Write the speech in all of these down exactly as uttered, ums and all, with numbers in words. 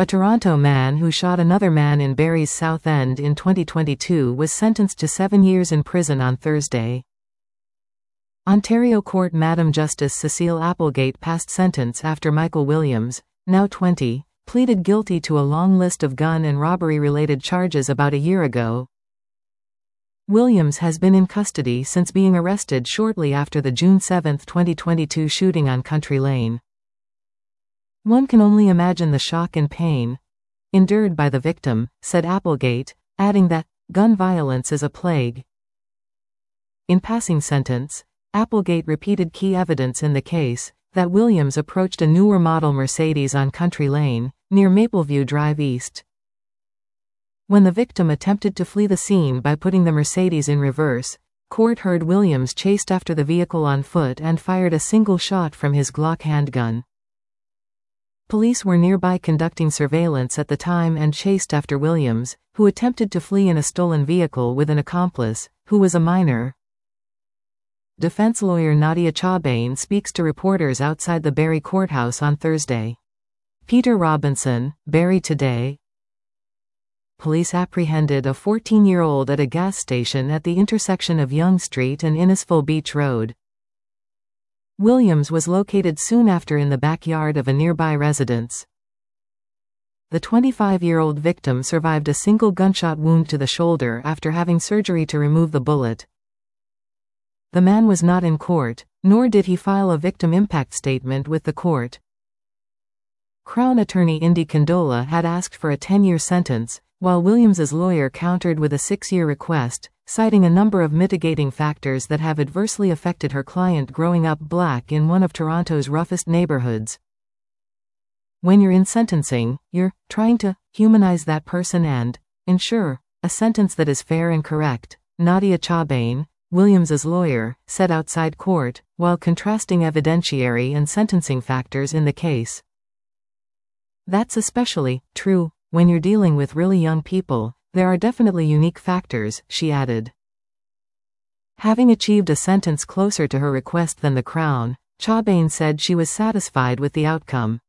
A Toronto man who shot another man in Barrie's South End in twenty twenty-two was sentenced to seven years in prison on Thursday. Ontario Court Madam Justice Cecile Applegate passed sentence after Michael Williams, now twenty, pleaded guilty to a long list of gun and robbery-related charges about a year ago. Williams has been in custody since being arrested shortly after the June seventh twenty twenty-two shooting on Country Lane. One can only imagine the shock and pain endured by the victim, said Applegate, adding that gun violence is a plague. In passing sentence, Applegate repeated key evidence in the case, that Williams approached a newer model Mercedes on Country Lane, near Mapleview Drive East. When the victim attempted to flee the scene by putting the Mercedes in reverse, court heard Williams chased after the vehicle on foot and fired a single shot from his Glock handgun. Police were nearby conducting surveillance at the time and chased after Williams, who attempted to flee in a stolen vehicle with an accomplice, who was a minor. Defense lawyer Nadia Chaubain speaks to reporters outside the Barrie courthouse on Thursday. Peter Robinson, Barrie Today. Police apprehended a fourteen-year-old at a gas station at the intersection of Yonge Street and Innisfil Beach Road. Williams was located soon after in the backyard of a nearby residence. The twenty-five-year-old victim survived a single gunshot wound to the shoulder after having surgery to remove the bullet. The man was not in court, nor did he file a victim impact statement with the court. Crown attorney Indy Condola had asked for a ten-year sentence, while Williams's lawyer countered with a six-year request, citing a number of mitigating factors that have adversely affected her client growing up black in one of Toronto's roughest neighborhoods. When you're in sentencing, you're trying to humanize that person and ensure a sentence that is fair and correct, Nadia Chaubain, Williams's lawyer, said outside court, while contrasting evidentiary and sentencing factors in the case. That's especially true when you're dealing with really young people. There are definitely unique factors, she added. Having achieved a sentence closer to her request than the Crown, Chaubain said she was satisfied with the outcome.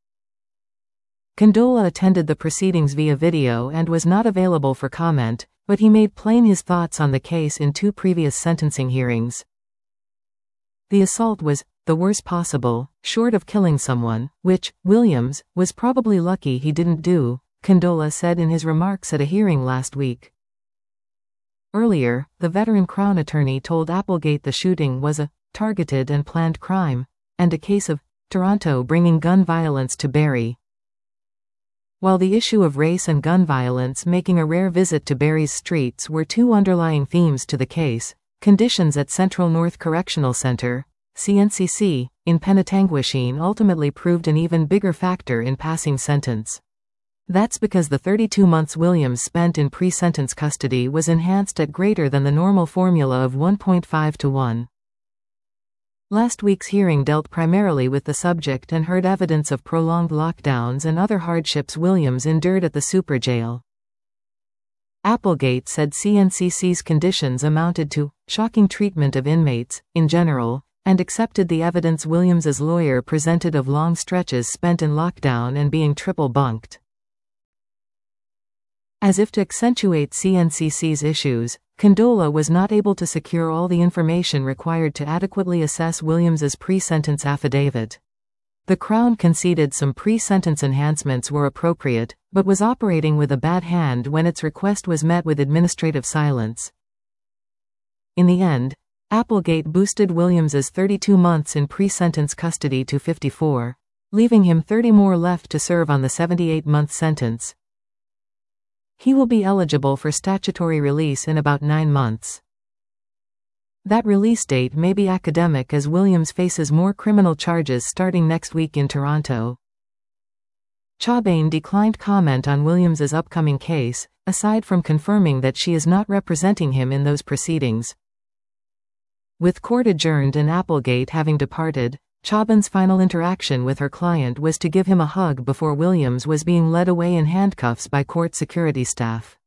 Condola attended the proceedings via video and was not available for comment, but he made plain his thoughts on the case in two previous sentencing hearings. The assault was the worst possible, short of killing someone, which Williams was probably lucky he didn't do, Condola said in his remarks at a hearing last week. Earlier, the veteran Crown attorney told Applegate the shooting was a targeted and planned crime, and a case of Toronto bringing gun violence to Barrie. While the issue of race and gun violence making a rare visit to Barrie's streets were two underlying themes to the case, conditions at Central North Correctional Centre, C N C C, in Penetanguishene ultimately proved an even bigger factor in passing sentence. That's because the thirty-two months Williams spent in pre-sentence custody was enhanced at greater than the normal formula of one point five to one. Last week's hearing dealt primarily with the subject and heard evidence of prolonged lockdowns and other hardships Williams endured at the super jail. Applegate said C N C C's conditions amounted to shocking treatment of inmates, in general, and accepted the evidence Williams's lawyer presented of long stretches spent in lockdown and being triple bunked. As if to accentuate C N C C's issues, Condola was not able to secure all the information required to adequately assess Williams's pre-sentence affidavit. The Crown conceded some pre-sentence enhancements were appropriate, but was operating with a bad hand when its request was met with administrative silence. In the end, Applegate boosted Williams's thirty-two months in pre-sentence custody to fifty-four, leaving him thirty more left to serve on the seventy-eight month sentence. He will be eligible for statutory release in about nine months. That release date may be academic as Williams faces more criminal charges starting next week in Toronto. Chaubain declined comment on Williams's upcoming case, aside from confirming that she is not representing him in those proceedings. With court adjourned and Applegate having departed, Chaubain's final interaction with her client was to give him a hug before Williams was being led away in handcuffs by court security staff.